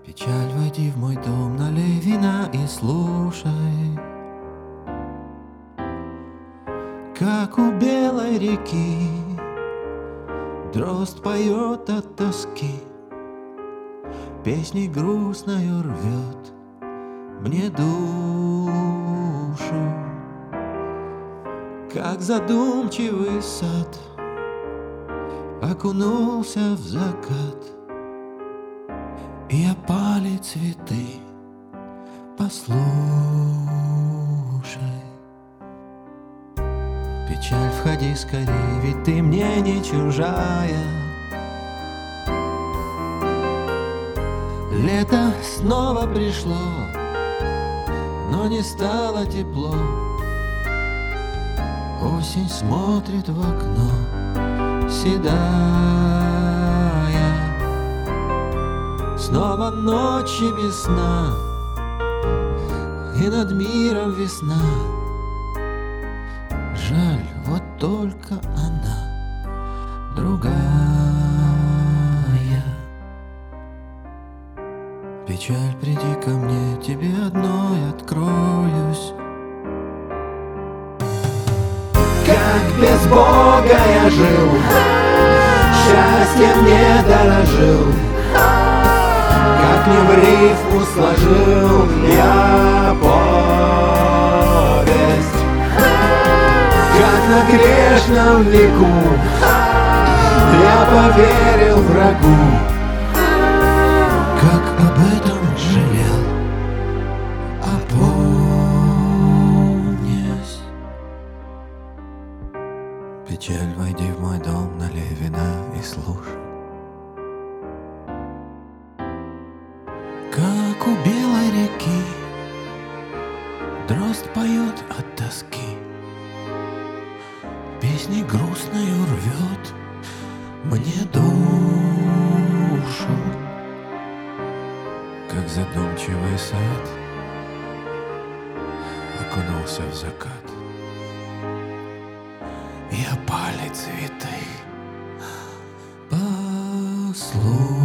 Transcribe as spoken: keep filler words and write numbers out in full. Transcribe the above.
Печаль, войди в мой дом, налей вина и слушай, как у белой реки дрозд поет от тоски, песней грустною рвет мне душу, как задумчивый сад окунулся в закат, и опали цветы. Послушай, печаль, входи скорей, ведь ты мне не чужая. Лето снова пришло, но не стало тепло. Осень смотрит в окно, седая. Снова ночи без сна, и над миром весна. Жаль, вот только она другая. Печаль, приди ко мне, тебе одной откроюсь. Как без Бога я жил, счастьем не дорожил, как не в рифму сложил я повесть, как на грешном веку я поверил врагу, как об этом жалел, опомнясь. Печаль, войди в мой дом, налей вина и слушай, как у белой реки дрозд поет от тоски, песней грустною рвет мне душу, как задумчивый сад окунулся в закат, и опали цветы. Послушай.